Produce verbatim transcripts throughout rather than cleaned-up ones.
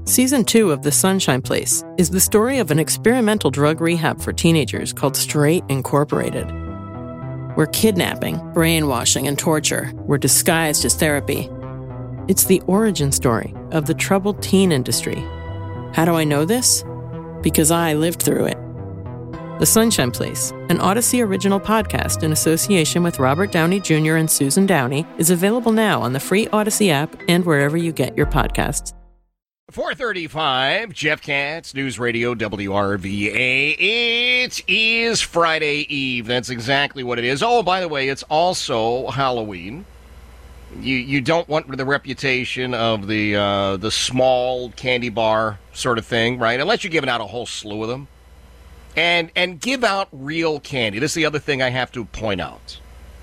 Season two of The Sunshine Place is the story of an experimental drug rehab for teenagers called Straight Incorporated, where kidnapping, brainwashing, and torture were disguised as therapy. It's the origin story of the troubled teen industry. How do I know this? Because I lived through it. The Sunshine Place, an Odyssey original podcast in association with Robert Downey Junior and Susan Downey, is available now on the free Odyssey app and wherever you get your podcasts. four thirty-five, Jeff Katz, News Radio W R V A. It is Friday Eve. That's exactly what it is. Oh, by the way, it's also Halloween. You you don't want the reputation of the uh, the small candy bar sort of thing, right? Unless you're giving out a whole slew of them. And and give out real candy. This is the other thing I have to point out.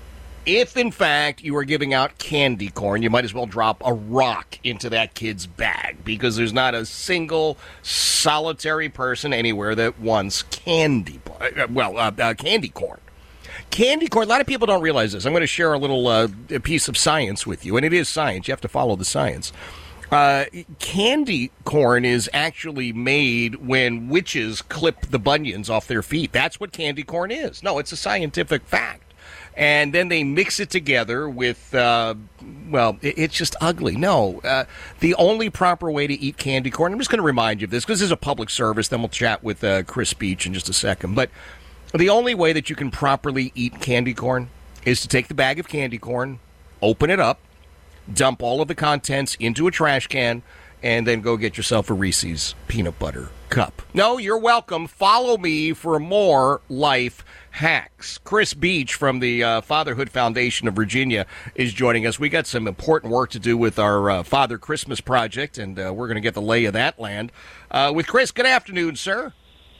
If, in fact, you are giving out candy corn, you might as well drop a rock into that kid's bag, because there's not a single solitary person anywhere that wants candy, well, uh, uh, candy corn. Candy corn, a lot of people don't realize this. I'm going to share a little uh, piece of science with you, and it is science. You have to follow the science. Uh, candy corn is actually made when witches clip the bunions off their feet. That's what candy corn is. No, it's a scientific fact. And then they mix it together with, uh, well, it, it's just ugly. No, uh, the only proper way to eat candy corn, I'm just going to remind you of this because this is a public service. Then we'll chat with uh, Chris Beach in just a second. But the only way that you can properly eat candy corn is to take the bag of candy corn, open it up, dump all of the contents into a trash can, and then go get yourself a Reese's peanut butter cup. No, you're welcome. Follow me for more life hacks. Chris Beach from the uh, Fatherhood Foundation of Virginia is joining us. We got some important work to do with our uh, Father Christmas project, and uh, we're going to get the lay of that land. Uh, with Chris, good afternoon, sir.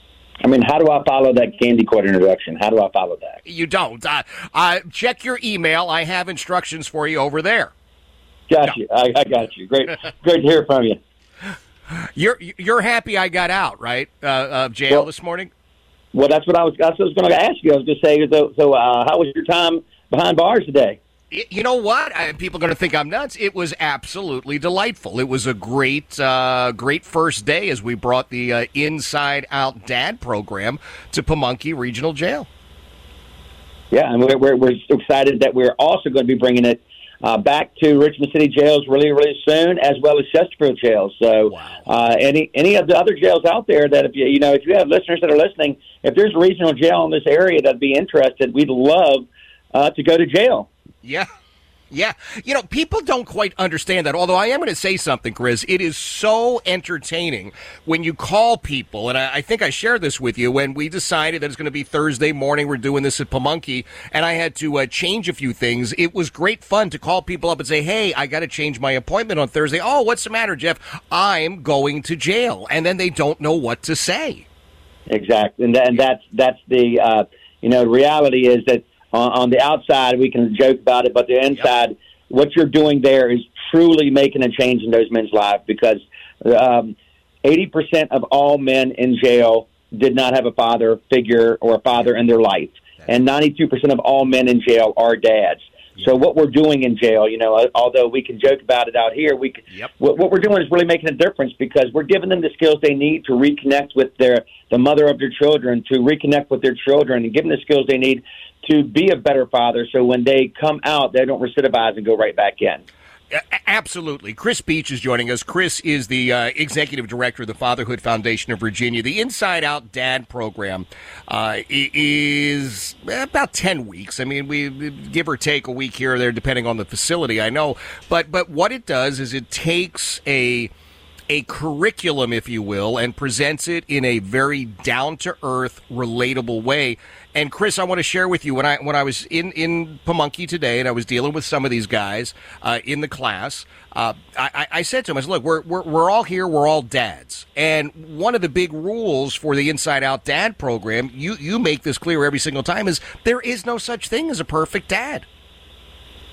I mean, how do I follow that candy corn introduction? How do I follow that? You don't. Uh, uh, check your email. I have instructions for you over there. Got no. you. I, I got you. Great, great to hear from you. You're you're happy I got out, right, uh, of jail well, this morning? Well, that's what I was. That's what I was going to ask you. I was going to say, so, so uh, how was your time behind bars today? You know what? I, people are going to think I'm nuts. It was absolutely delightful. It was a great, uh, great first day as we brought the uh, Inside Out Dad program to Pamunkey Regional Jail. Yeah, and we're, we're, we're excited that we're also going to be bringing it uh, back to Richmond City jails really, really soon, as well as Chesterfield jails. So, wow. uh, any any of the other jails out there that if you you know if you have listeners that are listening, if there's a regional jail in this area that'd be interested, we'd love uh, to go to jail. Yeah. Yeah. You know, people don't quite understand that, although I am going to say something, Chris. It is so entertaining when you call people, and I, I think I shared this with you, when we decided that it's going to be Thursday morning, we're doing this at Pamunkey, and I had to uh, change a few things. It was great fun to call people up and say, hey, I got to change my appointment on Thursday. Oh, what's the matter, Jeff? I'm going to jail. And then they don't know what to say. Exactly. And, that, and that's, that's the, uh, you know, reality is that On, on the outside, we can joke about it, but the inside, yep. what you're doing there is truly making a change in those men's lives, because um, eighty percent of all men in jail did not have a father figure or a father in their life, and ninety-two percent of all men in jail are dads. Yep. So what we're doing in jail, you know, although we can joke about it out here, we yep. what, what we're doing is really making a difference, because we're giving them the skills they need to reconnect with their the mother of their children, to reconnect with their children, and give them the skills they need to be a better father, so when they come out, they don't recidivize and go right back in. Absolutely. Chris Beach is joining us. Chris is the uh, executive director of the Fatherhood Foundation of Virginia. The Inside Out Dad program uh, is about ten weeks. I mean, we give or take a week here or there, depending on the facility, I know. But but what it does is it takes a a curriculum, if you will, and presents it in a very down-to-earth, relatable way. And Chris, I want to share with you, when I when I was in, in Pamunkey today, and I was dealing with some of these guys uh, in the class, uh, I, I said to them, I said, look, we're, we're we're all here, we're all dads. And one of the big rules for the Inside Out Dad program, you, you make this clear every single time, is there is no such thing as a perfect dad.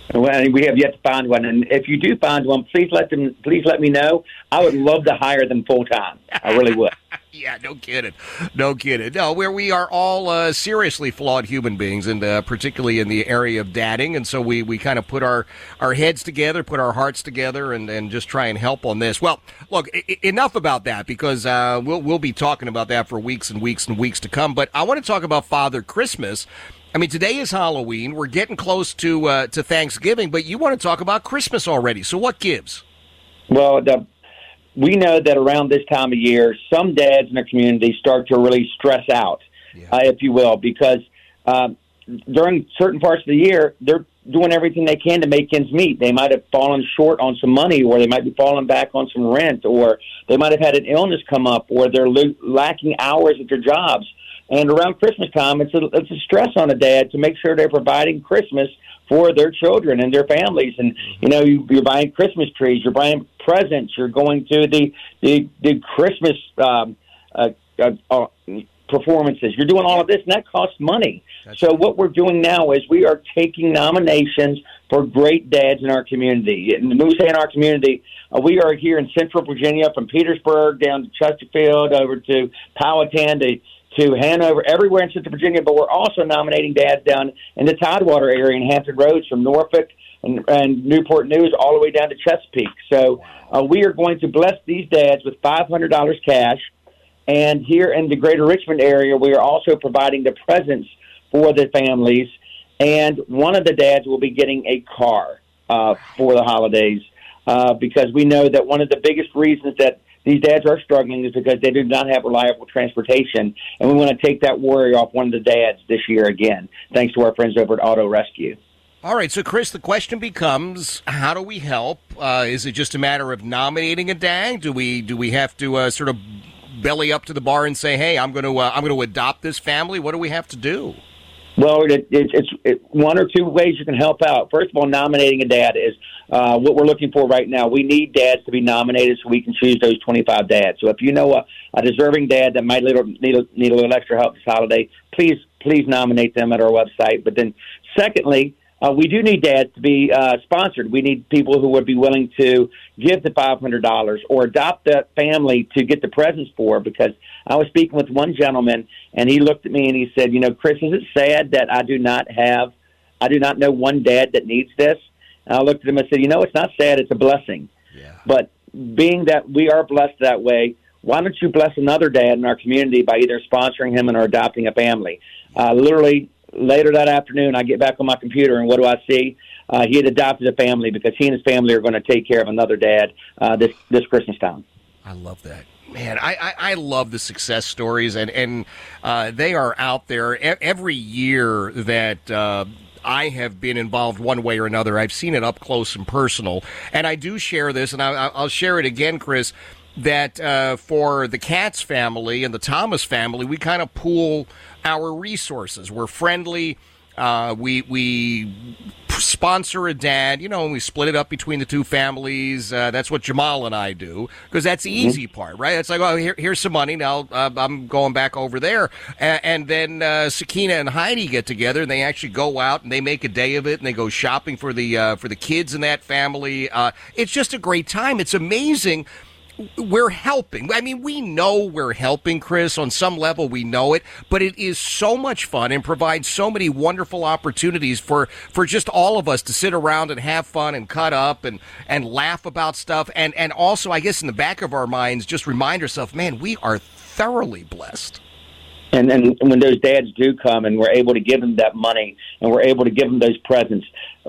Well, we have yet to find one, and if you do find one, please let them. Please let me know. I would love to hire them full time. I really would. Yeah, no kidding, no kidding. No, where we are all uh, seriously flawed human beings, and uh, particularly in the area of dadding, and so we, we kind of put our, our heads together, put our hearts together, and, and just try and help on this. Well, look, I- enough about that because uh, we'll we'll be talking about that for weeks and weeks and weeks to come. But I want to talk about Father Christmas. I mean, today is Halloween. We're getting close to uh, to Thanksgiving, but you want to talk about Christmas already. So what gives? Well, the, we know that around this time of year, some dads in the community start to really stress out, yeah. uh, if you will, because uh, during certain parts of the year, they're doing everything they can to make ends meet. They might have fallen short on some money, or they might be falling back on some rent, or they might have had an illness come up, or they're lo- lacking hours at their jobs. And around Christmas time, it's a, it's a stress on a dad to make sure they're providing Christmas for their children and their families. And, you know, you, you're buying Christmas trees, you're buying presents, you're going to the the, the Christmas um, uh, uh, uh, performances. You're doing all of this, and that costs money. That's so what we're doing now is we are taking nominations for great dads in our community. And when we say in our community, uh, we are here in Central Virginia, from Petersburg down to Chesterfield, over to Powhatan, to to Hanover, everywhere in Central Virginia, but we're also nominating dads down in the Tidewater area in Hampton Roads, from Norfolk and, and Newport News all the way down to Chesapeake. So uh, we are going to bless these dads with five hundred dollars cash. And here in the greater Richmond area, we are also providing the presents for the families. And one of the dads will be getting a car uh, for the holidays uh, because we know that one of the biggest reasons that these dads are struggling is because they do not have reliable transportation, and we want to take that worry off one of the dads this year again, thanks to our friends over at Auto Rescue. All right, so Chris, the question becomes, how do we help? Uh, is it just a matter of nominating a dad? Do we do we have to uh, sort of belly up to the bar and say, hey, I'm going to uh, I'm going to adopt this family? What do we have to do? Well, it, it, it's it, one or two ways you can help out. First of all, nominating a dad is uh, what we're looking for right now. We need dads to be nominated so we can choose those twenty-five dads. So if you know a, a deserving dad that might need a, need, a, need a little extra help this holiday, please please nominate them at our website. But then secondly, uh, we do need dads to be uh, sponsored. We need people who would be willing to give the five hundred dollars or adopt that family to get the presents for, because I was speaking with one gentleman, and he looked at me and he said, you know, Chris, is it sad that I do not have, I do not know one dad that needs this? And I looked at him and said, you know, it's not sad, it's a blessing. Yeah. But being that we are blessed that way, why don't you bless another dad in our community by either sponsoring him or adopting a family? Uh, literally, later that afternoon, I get back on my computer, and what do I see? Uh, he had adopted a family because he and his family are going to take care of another dad uh, this, this Christmas time. I love that. Man, I, I, I love the success stories, and, and uh, they are out there. E- every year that uh, I have been involved one way or another, I've seen it up close and personal. And I do share this, and I, I'll share it again, Chris, that uh, for the Katz family and the Thomas family, we kind of pool our resources. We're friendly. Uh, we we sponsor a dad, you know, and we split it up between the two families. Uh, that's what Jamal and I do, because that's the easy part, right? It's like, oh, here, here's some money. Now uh, I'm going back over there. And, and then uh, Sakina and Heidi get together, and they actually go out and they make a day of it, and they go shopping for the uh, for the kids in that family. Uh, it's just a great time. It's amazing. We're helping. I mean, we know we're helping, Chris. On some level, we know it. But it is so much fun and provides so many wonderful opportunities for, for just all of us to sit around and have fun and cut up and, and laugh about stuff. And, and also, I guess, in the back of our minds, just remind ourselves, man, we are thoroughly blessed. And then when those dads do come and we're able to give them that money and we're able to give them those presents,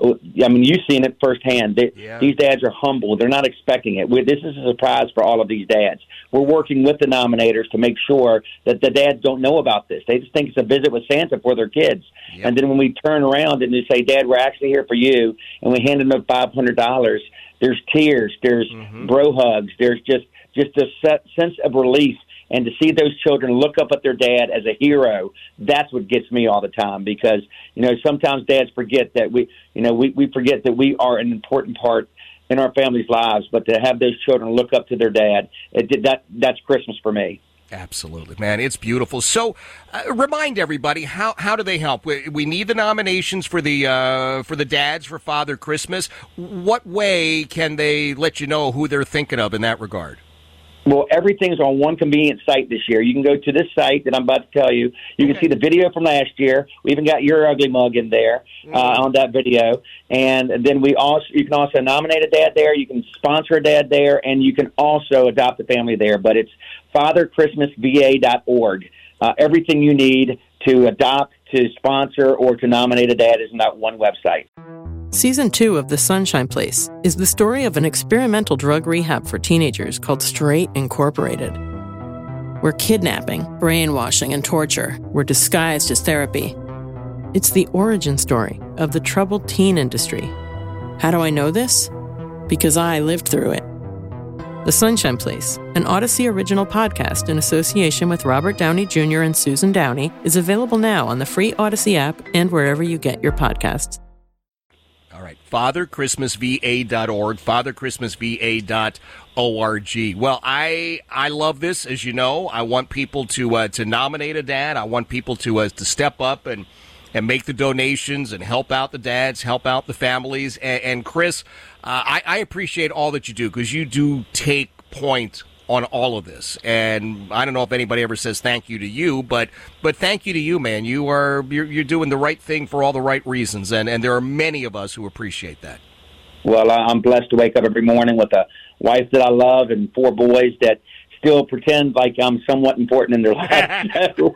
I mean, you've seen it firsthand. They, yeah. These dads are humble. They're not expecting it. We, this is a surprise for all of these dads. We're working with the nominators to make sure that the dads don't know about this. They just think it's a visit with Santa for their kids. Yep. And then when we turn around and they say, Dad, we're actually here for you, and we hand them five hundred dollars, there's tears, there's mm-hmm. bro hugs, there's just, just a set, sense of relief. And to see those children look up at their dad as a hero, that's what gets me all the time, because, you know, sometimes dads forget that we, you know, we, we forget that we are an important part in our family's lives, but to have those children look up to their dad, it, that that's Christmas for me. Absolutely, man. It's beautiful. So, uh, remind everybody, how how do they help? We, we need the nominations for the uh, for the dads for Father Christmas. What way can they let you know who they're thinking of in that regard? Well, everything's on one convenient site this year. You can go to this site that I'm about to tell you. You can okay. see the video from last year. We even got your ugly mug in there uh, mm-hmm. on that video. And then we also you can also nominate a dad there. You can sponsor a dad there, and you can also adopt a family there. But it's father christmas v a dot org. Uh, everything you need to adopt, to sponsor, or to nominate a dad is in that one website. Season two of The Sunshine Place is the story of an experimental drug rehab for teenagers called Straight Incorporated, where kidnapping, brainwashing, and torture were disguised as therapy. It's the origin story of the troubled teen industry. How do I know this? Because I lived through it. The Sunshine Place, an Odyssey original podcast in association with Robert Downey Junior and Susan Downey, is available now on the free Odyssey app and wherever you get your podcasts. All right, father christmas v a dot org, father christmas v a dot org. Well, I I love this, as you know. I want people to uh, to nominate a dad. I want people to uh, to step up and and make the donations and help out the dads, help out the families. And, and Chris, uh, I, I appreciate all that you do, because you do take point on all of this. And I don't know if anybody ever says thank you to you, but but thank you to you, man. You are you're, you're doing the right thing for all the right reasons, and, and there are many of us who appreciate that. Well, I'm blessed to wake up every morning with a wife that I love and four boys that still pretend like I'm somewhat important in their lives. So.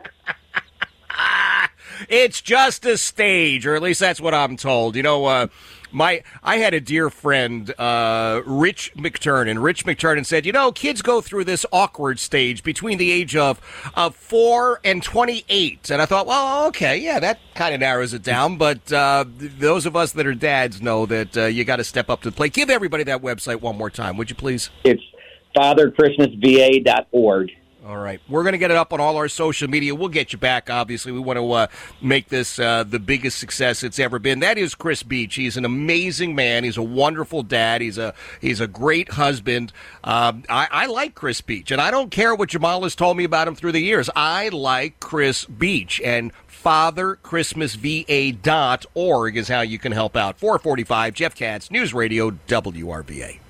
It's just a stage, or at least that's what I'm told. You know, uh, my I had a dear friend, uh, Rich McTurnan. Rich McTurnan said, you know, kids go through this awkward stage between the age of, of four and twenty-eight. And I thought, well, okay, yeah, that kind of narrows it down. But uh, those of us that are dads know that uh, you got to step up to the plate. Give everybody that website one more time, would you please? It's father christmas v a dot org. All right. We're going to get it up on all our social media. We'll get you back, obviously. We want to uh, make this uh, the biggest success it's ever been. That is Chris Beach. He's an amazing man. He's a wonderful dad. He's a he's a great husband. Um, I, I like Chris Beach, and I don't care what Jamal has told me about him through the years. I like Chris Beach, and father christmas v a dot org is how you can help out. four forty-five, Jeff Katz, News Radio, W R V A.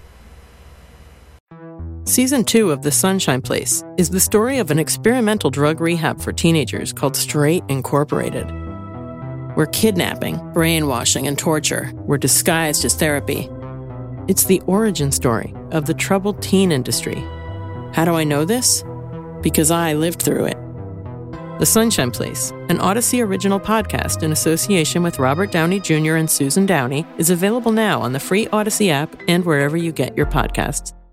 Season two of The Sunshine Place is the story of an experimental drug rehab for teenagers called Straight Incorporated, where kidnapping, brainwashing, and torture were disguised as therapy. It's the origin story of the troubled teen industry. How do I know this? Because I lived through it. The Sunshine Place, an Odyssey original podcast in association with Robert Downey Junior and Susan Downey, is available now on the free Odyssey app and wherever you get your podcasts.